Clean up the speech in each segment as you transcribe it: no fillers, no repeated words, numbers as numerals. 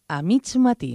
a mig matí.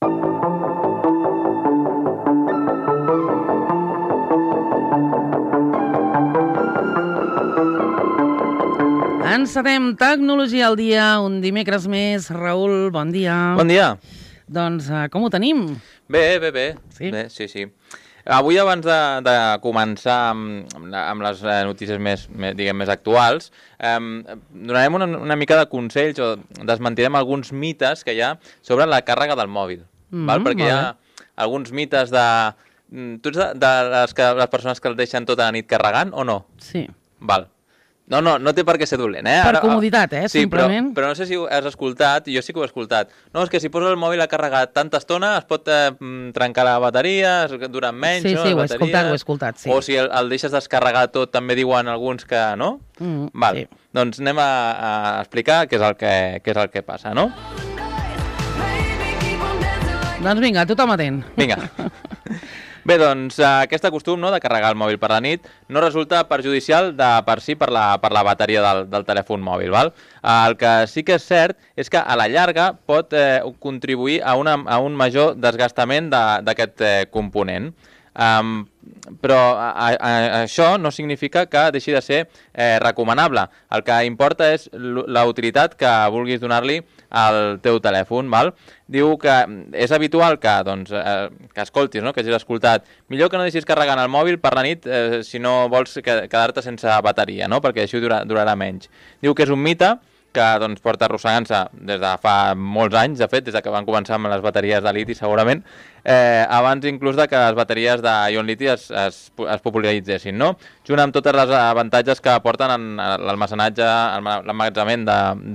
Encetem Tecnologia al dia, un dimecres més. Raül, bon dia. Bon dia. Doncs com ho tenim? Bé. Sí? Bé, sí. Avui, abans de començar amb les notícies més actuals, donarem una mica de consells o desmentirem alguns mites que hi ha sobre la càrrega del mòbil. Perquè hi ha alguns mites de... Tu ets de les persones que el deixen tota la nit carregant o no? Sí. Val. No té per què ser dolent, eh? Per comoditat, sí, simplement. Però no sé si ho has escoltat, jo sí que ho he escoltat. No, és que si poses el mòbil a carregar tanta estona es pot trencar la bateria, duren menys, sí, no? Sí, ho he escoltat, sí. O si el deixes descarregar tot, també diuen alguns que no? Val, sí. Doncs anem a explicar què és el que passa, no? Doncs vinga, tothom atent. Vinga. Bé, doncs aquest costum de carregar el mòbil per la nit no resulta perjudicial de per si per la bateria del telèfon mòbil. Val? El que sí que és cert és que a la llarga pot contribuir a un major desgastament d'aquest component. Però això no significa que deixi de ser recomanable. El que importa és la utilitat que vulguis donar-li al teu telèfon. Val? Diu que és habitual que escoltis, que hagis escoltat. Millor que no deixis carregant el mòbil per la nit si no vols quedar-te sense bateria, no? Perquè així durarà menys. Diu que és un mite que porta arrossegant-se des de fa molts anys, de fet, des que van començar amb les bateries de liti, segurament, abans inclús de que les bateries d'ion-liti es popularitzessin, no? Junt amb totes les avantatges que aporten en l'almacenatge, l'emmagatzemament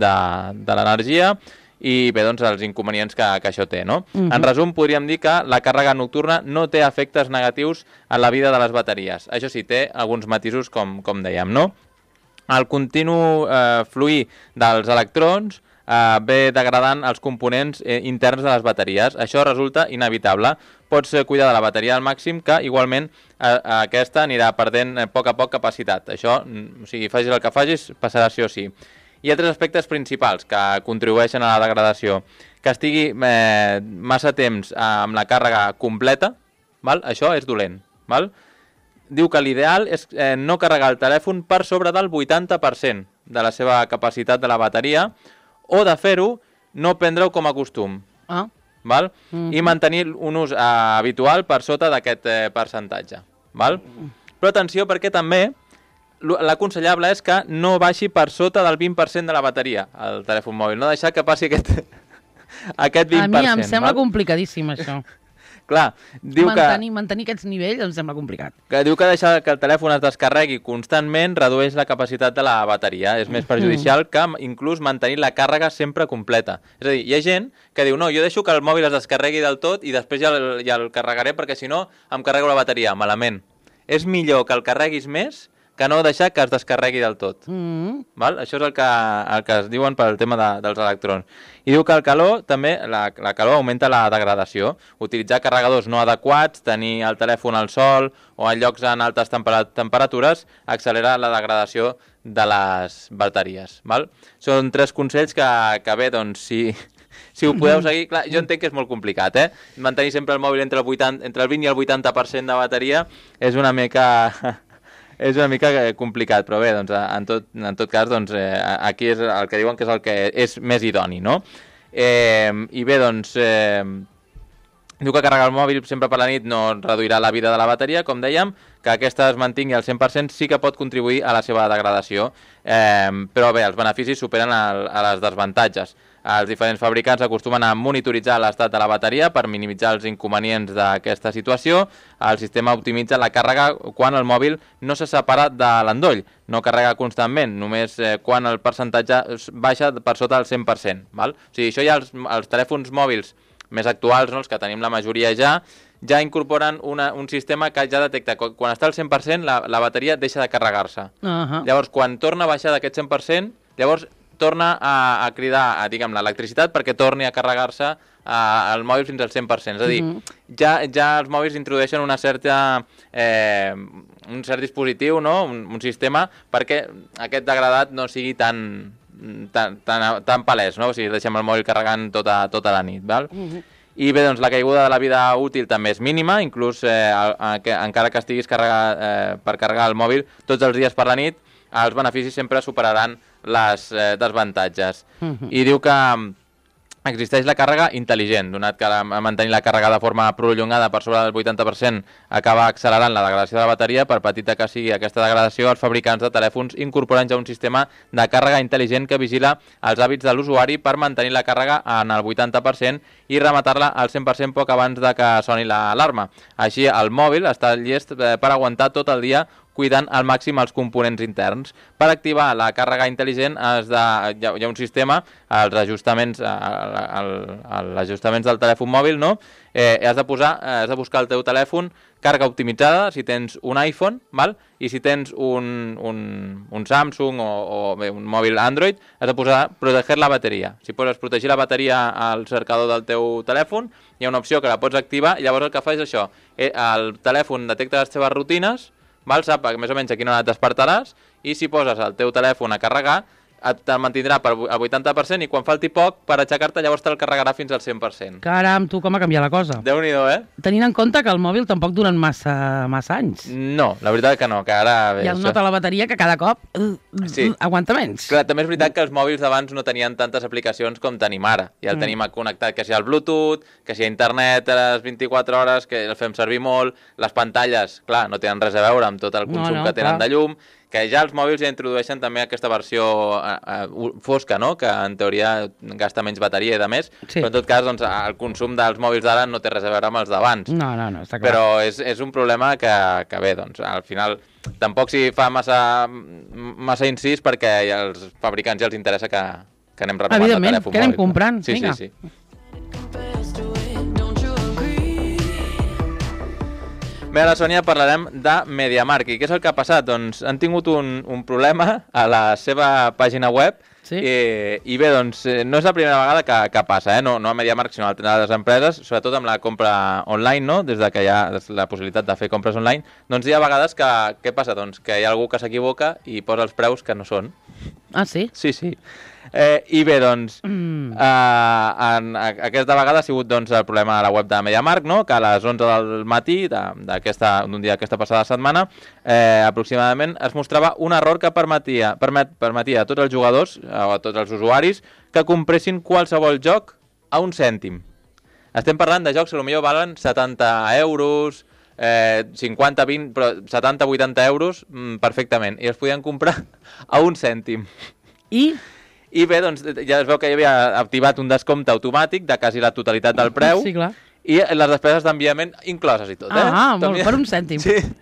de l'energia i bé, doncs, els inconvenients que això té, no? En resum, podríem dir que la càrrega nocturna no té efectes negatius en la vida de les bateries. Això sí, té alguns matisos, com dèiem, no? El continu fluir dels electrons ve degradant els components interns de les bateries. Això resulta inevitable. Pots cuidar de la bateria al màxim, que igualment aquesta anirà perdent a poc capacitat. Això, o sigui, facis el que facis, passarà sí o sí. Hi ha tres aspectes principals que contribueixen a la degradació. Que estigui massa temps amb la càrrega completa, val? Això és dolent. Val? Diu que l'ideal és no carregar el telèfon per sobre del 80% de la seva capacitat de la bateria o de fer-ho, no prendre-ho com a costum. Val? I mantenir un ús habitual per sota d'aquest percentatge. Val? Però atenció, perquè també l'aconsellable és que no baixi per sota del 20% de la bateria el telèfon mòbil, no deixar que passi aquest 20%. A mi em sembla complicadíssim, això. Clar, diu mantenir aquests nivells em sembla complicat. Que diu que deixar que el telèfon es descarregui constantment redueix la capacitat de la bateria. És més perjudicial que inclús mantenir la càrrega sempre completa. És a dir, hi ha gent que diu, no, jo deixo que el mòbil es descarregui del tot i després ja el carregaré perquè si no em carrego la bateria. Malament. És millor que el carreguis més que no deixar que es descarregui del tot. Val? Això és el que es diuen pel tema dels electrons. I diu que el calor, també, la calor augmenta la degradació. Utilitzar carregadors no adequats, tenir el telèfon al sol o en llocs en altes temperatures accelera la degradació de les bateries. Val? Són tres consells que bé, doncs, si ho podeu seguir... Clar, jo entenc que és molt complicat, Mantenir sempre el mòbil entre el 20 i el 80% de bateria és una mica... És una mica complicat, però bé, doncs, en tot cas, doncs, aquí és el que diuen que és el que és més idoni, no? I bé, doncs, diu que carregar el mòbil sempre per la nit no reduirà la vida de la bateria, com dèiem, que aquesta es mantingui al 100% sí que pot contribuir a la seva degradació, però bé, els beneficis superen a les desavantatges. Els diferents fabricants acostumen a monitoritzar l'estat de la bateria per minimitzar els inconvenients d'aquesta situació. El sistema optimitza la càrrega quan el mòbil no se separa de l'endoll, no carrega constantment, només quan el percentatge baixa per sota del 100%. Val? O sigui, això ja els telèfons mòbils més actuals, no, els que tenim la majoria ja incorporen un sistema que ja detecta quan està al 100% la bateria deixa de carregar-se. Llavors, quan torna a baixar d'aquest 100%, llavors torna a cridar, diguem, l'electricitat perquè torni a carregar-se el mòbil fins al 100%. És a dir, ja els mòbils introdueixen un cert dispositiu, no? un sistema perquè aquest degradat no sigui tan tan palès, no? O sigui, deixem el mòbil carregant tota la nit, val? I bé, doncs la caiguda de la vida útil també és mínima, inclús encara que estiguis per carregar el mòbil tots els dies per la nit, els beneficis sempre superaran les desavantatges. I diu que existeix la càrrega intel·ligent, donat que mantenir la càrrega de forma prolongada per sobre del 80% acaba accelerant la degradació de la bateria. Per petita que sigui aquesta degradació, els fabricants de telèfons incorporen ja un sistema de càrrega intel·ligent que vigila els hàbits de l'usuari per mantenir la càrrega en el 80% i rematar-la al 100% poc abans de que soni l'alarma. Així, el mòbil està llest per aguantar tot el dia cuidant al màxim els components interns. Per activar la càrrega intel·ligent hi ha un sistema, els ajustaments del telèfon mòbil, no? Has de buscar el teu telèfon càrrega optimitzada si tens un iPhone, val? I si tens un Samsung o un mòbil Android, has de posar proteger la bateria. Si poses protegir la bateria al cercador del teu telèfon, hi ha una opció que la pots activar i llavors el que fa és això. El telèfon detecta les teves rutines, sap més o menys a quina hora et despertaràs i si poses el teu telèfon a carregar te'l mantindrà al 80% i quan falti poc per aixecar-te llavors te'l carregarà fins al 100%. Caram, tu, com ha canviat la cosa. Déu-n'hi-do, Tenint en compte que el mòbil tampoc duren massa anys. No, la veritat que no, que ara... I es nota la bateria que cada cop aguanta menys. Clar, també és veritat que els mòbils d'abans no tenien tantes aplicacions com tenim ara. Ja el tenim connectat, que si el Bluetooth, que si internet a les 24 hores, que el fem servir molt, les pantalles, clar, no tenen res a veure amb tot el consum que tenen de llum, que ja els mòbils ja introdueixen també aquesta versió fosca, no? Que en teoria gasta menys bateria i de més, però en tot cas doncs, el consum dels mòbils d'ara no té res a veure amb els d'abans. No, està clar. Però és un problema que bé, doncs, al final tampoc s'hi fa massa incís perquè als fabricants ja els interessa que anem renovant el telèfon mòbil. Evidentment, que anem comprant. Sí. Bé, a la Sònia parlarem de MediaMarkt. I què és el que ha passat? Doncs han tingut un problema a la seva pàgina web i bé, doncs no és la primera vegada que passa, no a MediaMarkt sinó a altres empreses, sobretot amb la compra online, no? Des que hi ha la possibilitat de fer compres online, doncs hi ha vegades que, què passa? Doncs que hi ha algú que s'equivoca i posa els preus que no són. Ah, sí? Sí. I bé, doncs, aquesta vegada ha sigut doncs, el problema de la web de MediaMarkt, no? Que a les 11 del matí d'un dia d'aquesta passada setmana, aproximadament, es mostrava un error que permetia a tots els jugadors o a tots els usuaris que compressin qualsevol joc a un cèntim. Estem parlant de jocs que potser valen 70 euros, 50, 20, però 70, 80 euros perfectament, i els podien comprar a un cèntim. I bé, doncs ja es veu que hi havia activat un descompte automàtic de quasi la totalitat del preu. Sí, clar. I les despeses d'enviament incloses i tot, molt, per un cèntim.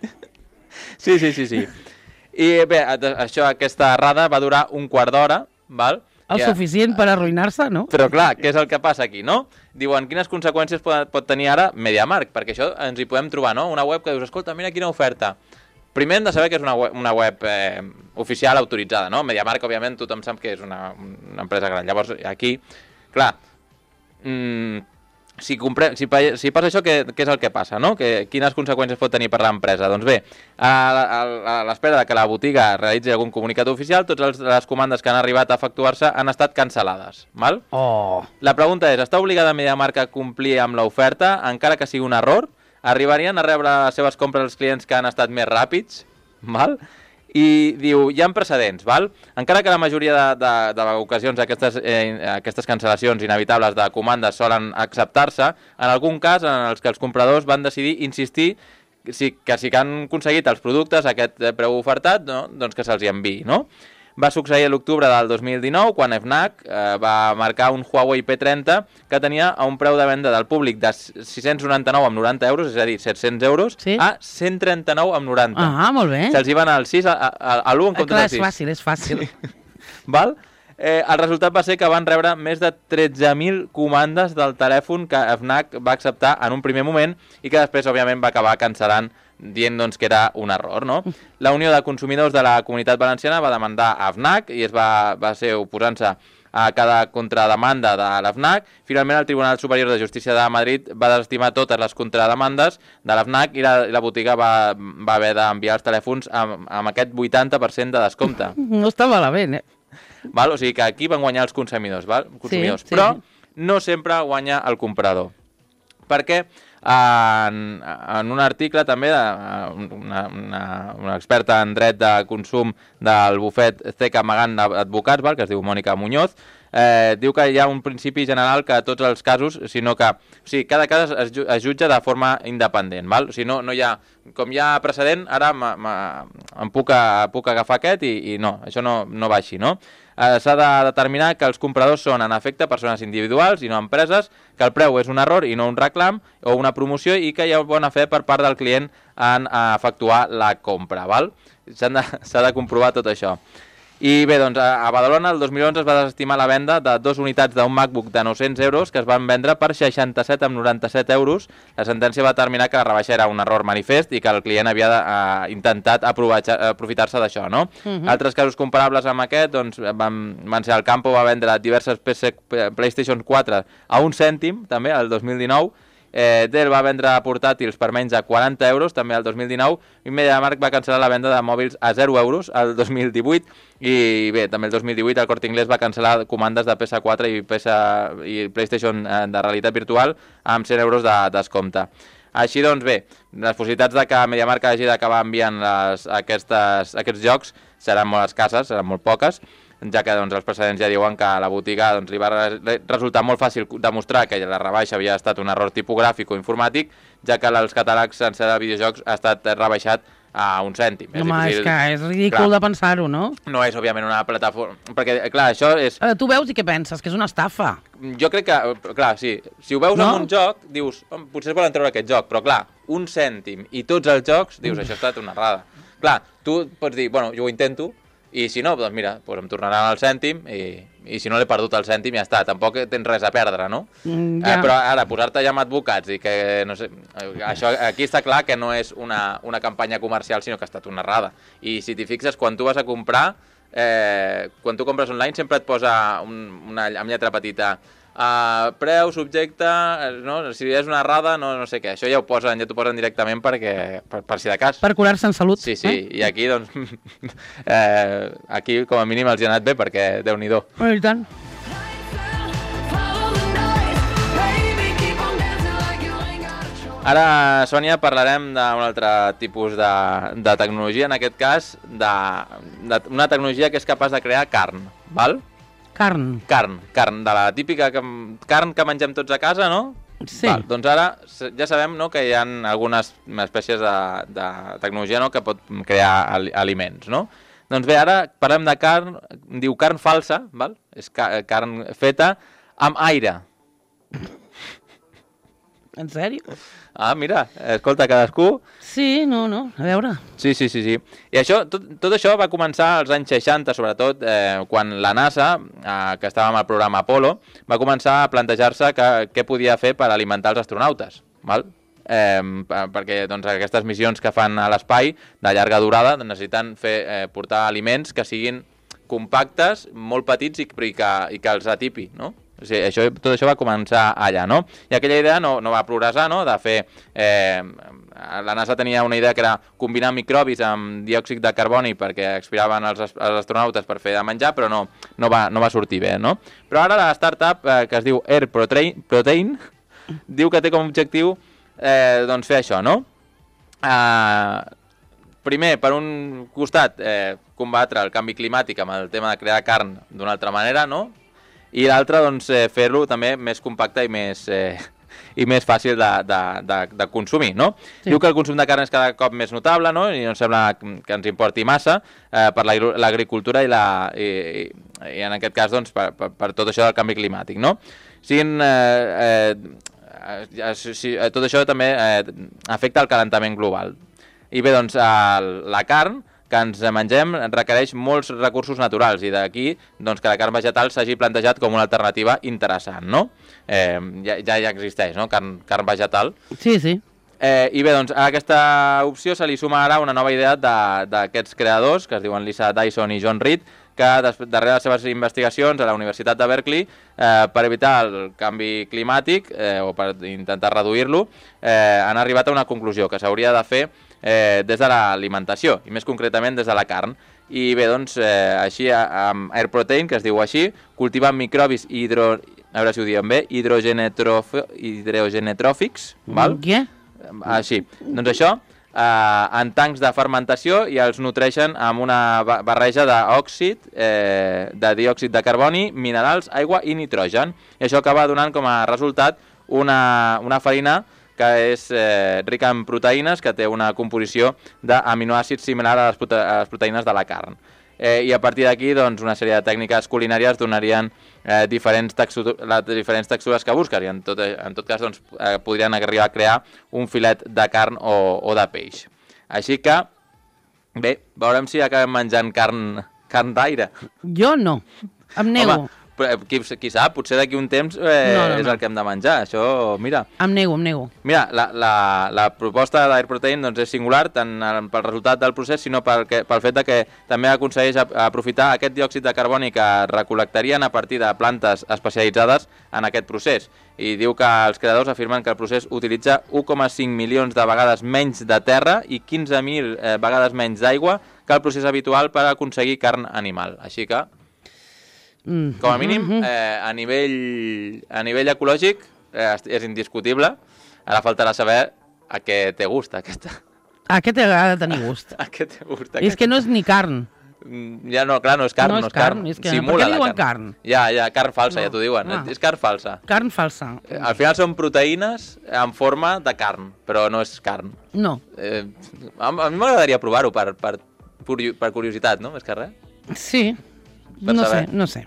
Sí. I bé, aquesta errada va durar un quart d'hora, val? El suficient per arruïnar-se, no? Però clar, què és el que passa aquí, no? Diuen, quines conseqüències pot tenir ara MediaMarkt? Perquè això ens hi podem trobar, no? Una web que dius, escolta, mira quina oferta. Primer hem de saber que és una web oficial autoritzada, no? MediaMarkt, òbviament, tothom sap que és una empresa gran. Llavors, aquí, clar, si passa això, què és el que passa, no? Quines conseqüències pot tenir per l'empresa? Doncs bé, a l'espera que la botiga realitzi algun comunicat oficial, totes les comandes que han arribat a efectuar-se han estat cancel·lades, val? La pregunta és, està obligada MediaMarkt a complir amb l'oferta, encara que sigui un error? Arribarien a rebre les seves compres els clients que han estat més ràpids, val? I diu, hi ha precedents, val? Encara que la majoria d'ocasions aquestes cancel·lacions inevitables de comandes solen acceptar-se, en algun cas en els que els compradors van decidir insistir que si han aconseguit els productes a aquest preu ofertat, no? Doncs que se'ls enviï, no? Va succeir a l'octubre del 2019, quan FNAC va marcar un Huawei P30 que tenia a un preu de venda del públic de 699 amb 90 euros, és a dir, 700 euros, a 139 amb 90. Ah, molt bé. Se'ls hi van al 6, a l'1 en comptes del 6. Clar, és fàcil. Val? El resultat va ser que van rebre més de 13.000 comandes del telèfon que FNAC va acceptar en un primer moment i que després, òbviament, va acabar cancel·lant dient doncs, que era un error, no? La Unió de Consumidors de la Comunitat Valenciana va demandar a FNAC i va ser oposant-se a cada contrademanda de l'FNAC. Finalment, el Tribunal Superior de Justícia de Madrid va desestimar totes les contrademandes de l'FNAC i la botiga va haver d'enviar els telèfons amb aquest 80% de descompte. No està malament, val? O sigui que aquí van guanyar els consumidors, val? Però no sempre guanya el comprador. Perquè en un article també una experta en dret de consum del bufet CK Magant d'Advocats, que es diu Mònica Muñoz, diu que hi ha un principi general que a tots els casos, sinó que cada cas es jutja de forma independent, val? O sigui, no hi ha, com hi ha precedent, ara em puc agafar aquest i no, això no va així, no? S'ha de determinar que els compradors són, en efecte, persones individuals i no empreses, que el preu és un error i no un reclam o una promoció i que hi ha bona fe per part del client en efectuar la compra, val? S'ha de comprovar tot això. I bé, doncs, a Badalona el 2011 es va desestimar la venda de 2 unitats d'un MacBook de 900 euros que es van vendre per 67,97 euros. La sentència va determinar que la rebaixa era un error manifest i que el client havia intentat aprofitar-se d'això, no? Altres casos comparables amb aquest doncs, van ser el Campo va vendre diverses PlayStation 4 a 1 cèntim, també, el 2019. Dell va vendre portàtils per menys de 40 euros, també el 2019, i MediaMarkt va cancel·lar la venda de mòbils a 0 euros el 2018, i bé, també el 2018 el Corte Inglés va cancel·lar comandes de PS4 i PlayStation de realitat virtual amb 100 euros de descompte. Així doncs bé, les possibilitats de que MediaMarkt hagi d'acabar enviant aquests jocs seran molt escasses, seran molt poques, ja que doncs, els precedents ja diuen que a la botiga doncs, li va resultar molt fàcil demostrar que la rebaixa havia estat un error tipogràfic o informàtic, ja que els catàlegs sencer de videojocs ha estat rebaixat a 1 cèntim. Home, és que és ridícul de pensar-ho, no? No és, òbviament, una plataforma... Perquè, clar, això és... Tu veus i què penses? Que és una estafa. Jo crec que, clar, sí. Si ho veus en un joc, dius, potser es volen treure aquest joc, però clar, 1 cèntim i tots els jocs, dius, això ha estat una errada. Clar, tu pots dir, bueno, jo ho intento, i si no, doncs mira, doncs em tornaran el cèntim i si no l'he perdut el cèntim ja està, tampoc tens res a perdre, no? Però ara, posar-te ja amb advocats i que, no sé, això aquí està clar que no és una campanya comercial, sinó que ha estat una errada. I si t'hi fixes, quan tu vas a comprar, quan tu compres online sempre et posa amb lletra petita preu, subjecte, no? Si és una errada, no sé què. Això ja t'ho posen directament per si de cas. Per curar-se en salut. Sí, i aquí, doncs, aquí com a mínim els hi ha anat bé, perquè Déu-n'hi-do. I tant. Ara, Sònia, parlarem d'un altre tipus de tecnologia, en aquest cas, d'una tecnologia que és capaç de crear carn, val? Carn, de la típica carn que mengem tots a casa, no? Sí. Val, doncs ara ja sabem, no, que hi ha algunes espècies de tecnologia, no, que pot crear aliments, no? Doncs bé, ara parlem de carn, diu carn falsa, val? És carn feta amb aire. En sèrio? Ah, mira, escolta, cadascú... Sí, no, a veure. Sí. I això, tot això va començar als anys 60, sobretot, quan la NASA, que estava amb el programa Apollo, va començar a plantejar-se què podia fer per alimentar els astronautes, val? Perquè doncs, aquestes missions que fan a l'espai, de llarga durada, necessiten portar aliments que siguin compactes, molt petits i que els atipi, no? O sigui, tot això va començar allà, no? I aquella idea no va progressar, no? De fer... la NASA tenia una idea que era combinar microbis amb diòxid de carboni perquè expiraven els astronautes per fer de menjar, però no va sortir bé, no? Però ara la startup, que es diu Air Protein, diu que té com a objectiu doncs fer això, no? Primer, per un costat, combatre el canvi climàtic amb el tema de crear carn d'una altra manera, no? I l'altre, doncs, fer-lo també més compacte i més fàcil de consumir, no? Sí. Diu que el consum de carn és cada cop més notable, no? I no sembla que ens importi massa per l'agricultura i en aquest cas, doncs, per tot això del canvi climàtic, no? Tot això també afecta el calentament global. I bé, doncs, la carn que ens mengem requereix molts recursos naturals i d'aquí doncs, que la carn vegetal s'hagi plantejat com una alternativa interessant, no? Ja existeix, no? Carn vegetal. Sí. I bé, doncs, a aquesta opció se li suma ara una nova idea d'aquests creadors, que es diuen Lisa Dyson i John Reed, que darrere les seves investigacions a la Universitat de Berkeley, per evitar el canvi climàtic o per intentar reduir-lo, han arribat a una conclusió que s'hauria de fer des de l'alimentació, i més concretament des de la carn. I bé, doncs, així, amb Air Protein, que es diu així, cultiven microbis a veure si ho diem bé, hidrogenetròfics, val? Què? Així. Doncs això, en tancs de fermentació i els nutreixen amb una barreja d'òxid, de diòxid de carboni, minerals, aigua i nitrogen. I això acaba donant com a resultat una farina que és rica en proteïnes, que té una composició d'aminoàcids similar a les proteïnes de la carn. I a partir d'aquí, doncs, una sèrie de tècniques culinàries donarien les diferents textures que busques, i en tot cas doncs, podrien arribar a crear un filet de carn o de peix. Així que, bé, veurem si acabem menjant carn d'aire. Jo no, em nego. Home, qui sap, potser d'aquí un temps és el que hem de menjar, això, mira. Em nego. Mira, la proposta d'Air Protein doncs, és singular, tant pel resultat del procés, sinó pel fet que també aconsegueix aprofitar aquest diòxid de carboni que recol·lectarien a partir de plantes especialitzades en aquest procés. I diu que els creadors afirmen que el procés utilitza 1,5 milions de vegades menys de terra i 15.000 vegades menys d'aigua que el procés habitual per aconseguir carn animal. Així que, com a mínim, a nivell ecològic és indiscutible. Ara faltarà saber a què té gust aquesta. A què t'agrada tenir gust? A què té gust? És que no és ni carn. Ja no, clar, no és carn. No és carn. És que, per què diuen carn? Ja, carn falsa, ja t'ho diuen. És carn falsa. Carn falsa. Al final són proteïnes en forma de carn, però no és carn. No. A mi m'agradaria provar-ho per curiositat, no? Més que res. Sí. No sé.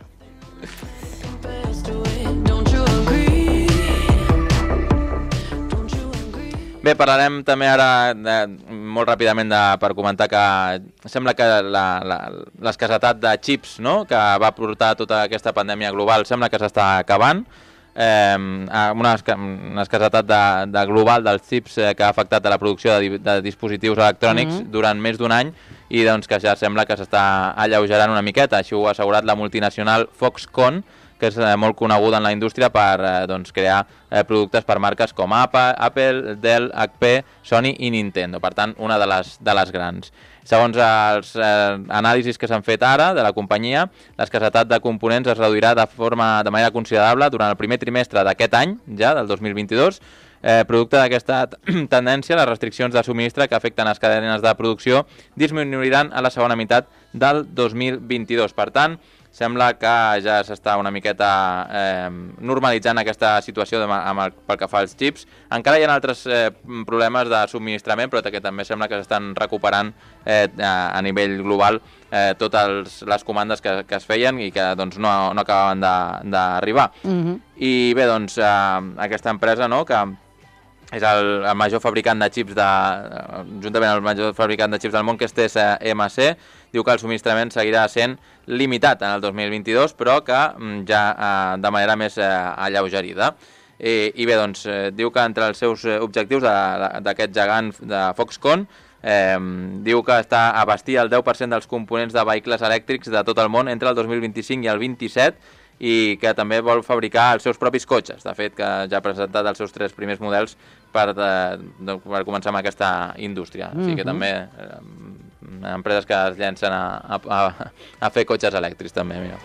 Bé, parlarem també ara molt ràpidament per comentar que sembla que l'escassetat de xips, no?, que va portar tota aquesta pandèmia global, sembla que s'està acabant. Una escassetat global dels xips que ha afectat a la producció de dispositius electrònics durant més d'un any, i doncs que ja sembla que s'està alleugerant una miqueta. Així ho ha assegurat la multinacional Foxconn, que és molt coneguda en la indústria per crear productes per marques com Apple, Dell, HP, Sony i Nintendo. Per tant, una de les grans. Segons els anàlisis que s'han fet ara de la companyia, l'escassetat de components es reduirà de manera considerable durant el primer trimestre d'aquest any, ja, del 2022, producte d'aquesta tendència, les restriccions de subministre que afecten les cadenes de producció disminuiran a la segona meitat del 2022. Per tant, sembla que ja s'està una miqueta normalitzant aquesta situació pel que fa als xips. Encara hi ha altres problemes de subministrament, però que també sembla que s'estan recuperant a nivell global totes les comandes que es feien i que doncs, no acabaven d'arribar. I bé, doncs, aquesta empresa, no?, que és el major fabricant de xips juntament amb el major fabricant de xips del món, que és TSMC, diu que el subministrament seguirà sent limitat en el 2022, però que ja de manera més alleugerida. I bé, doncs, diu que entre els seus objectius d'aquest gegant de Foxconn, diu que està a abastir el 10% dels components de vehicles elèctrics de tot el món entre el 2025 i el 27, i que també vol fabricar els seus propis cotxes. De fet, que ja ha presentat els seus 3 primers models per començar amb aquesta indústria. O sigui que també empreses que es llencen a fer cotxes elèctrics també, mira.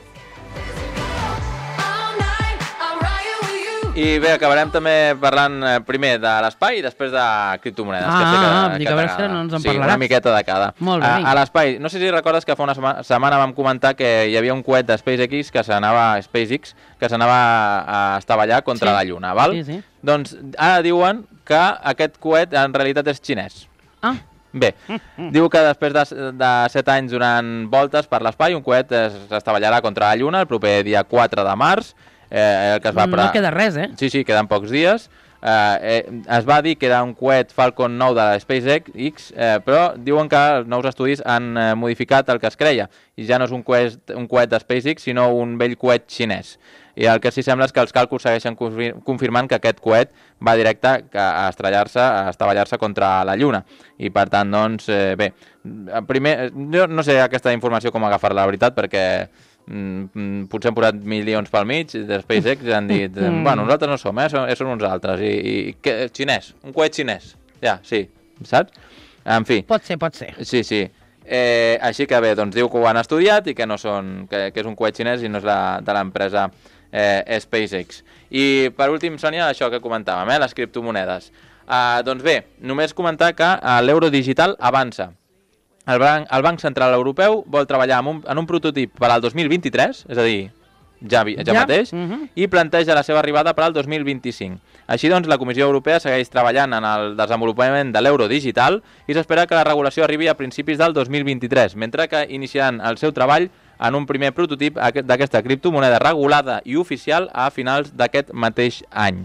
I bé, acabarem també parlant primer de l'espai i després de criptomonedes. A veure si no ens en parlaràs. Sí, una miqueta de cada. Molt bé. A l'espai, no sé si recordes que fa una setmana vam comentar que hi havia un coet de SpaceX que s'anava a estavellar contra la Lluna, val? Sí. Doncs ara diuen que aquest coet en realitat és xinès. Bé, diu que després de 7 anys donant voltes per l'espai, un coet s'estavellarà contra la Lluna el proper dia 4 de març. No queda res, Sí, queden pocs dies. Es va dir que era un coet Falcon 9 de la SpaceX, però diuen que els nous estudis han modificat el que es creia, i ja no és un coet de SpaceX, sinó un vell coet xinès. I el que sí sembla és que els càlculs segueixen confirmant que aquest coet va directe a estavellar-se contra la Lluna. I per tant, doncs, bé, primer, jo no sé aquesta informació com agafar-la, la veritat, perquè potser han posat milions pel mig de SpaceX i han dit, bueno, nosaltres no som, són uns altres, i xinès, un coet xinès, ja, sí, saps? En fi. Pot ser. Sí. Així que bé, doncs diu que ho han estudiat i que no són, que és un coet xinès i no és de l'empresa SpaceX. I per últim, Sònia, això que comentàvem, les criptomonedes. Doncs bé, només comentar que l'euro digital avança. El Banc Central Europeu vol treballar en un prototip per al 2023, és a dir, ja mateix, i planteja la seva arribada per al 2025. Així doncs, la Comissió Europea segueix treballant en el desenvolupament de l'euro digital i s'espera que la regulació arribi a principis del 2023, mentre que iniciaran el seu treball en un primer prototip d'aquesta criptomoneda regulada i oficial a finals d'aquest mateix any.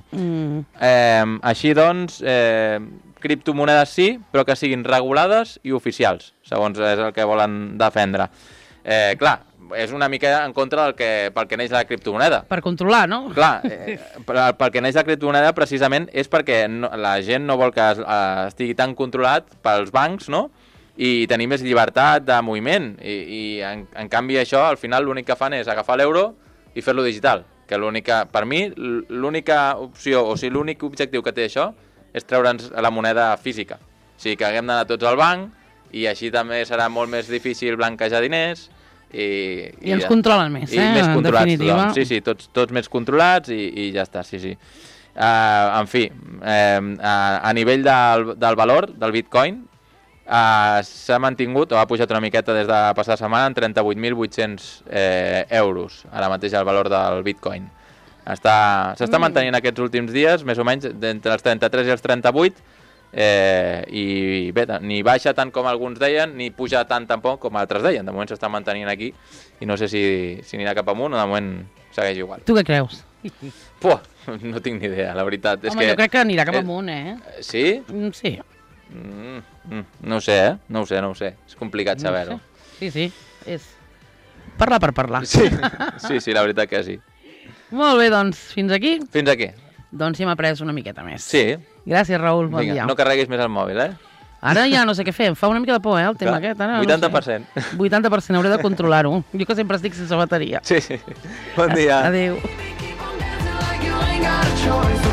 Així doncs, criptomonedes sí, però que siguin regulades i oficials, segons és el que volen defendre. Clar, és una mica en contra pel que neix la criptomoneda. Per controlar, no? Clar, pel que neix la criptomoneda precisament és perquè la gent no vol que estigui tan controlat pels bancs, no?, i tenir més llibertat de moviment. I en canvi això, al final, l'únic que fan és agafar l'euro i fer-lo digital. Que per mi, l'única opció, o sigui, l'únic objectiu que té això és treure'ns la moneda física. O sigui, que haguem d'anar tots al banc i així també serà molt més difícil blanquejar diners. I ens controlen més, més en definitiva. Sí, tots més controlats i ja està, sí. En fi, a nivell del valor del Bitcoin, s'ha mantingut o ha pujat una miqueta des de la passada setmana en 38.800 euros, ara mateix el valor del Bitcoin. S'està mantenint aquests últims dies, més o menys, entre els 33 i els 38, i bé, ni baixa tant com alguns deien, ni puja tant tampoc com altres deien. De moment s'està mantenint aquí i no sé si anirà cap amunt o de moment segueix igual. Tu què creus? Puh, no tinc ni idea, la veritat. Home, jo crec que anirà cap amunt, Sí? Sí. No ho sé, No ho sé. És complicat saber-ho. Sí. És parlar per parlar. Sí, la veritat que sí. Molt bé, doncs, fins aquí? Fins aquí. Doncs sí hem après una miqueta més. Sí. Gràcies, Raül, bon dia. No carreguis més el mòbil, Ara ja no sé què fer, em fa una mica de por, el tema aquest. Ara, 80%. No sé. 80%, hauré de controlar-ho. Jo que sempre estic sense bateria. Sí. Bon dia. Adéu.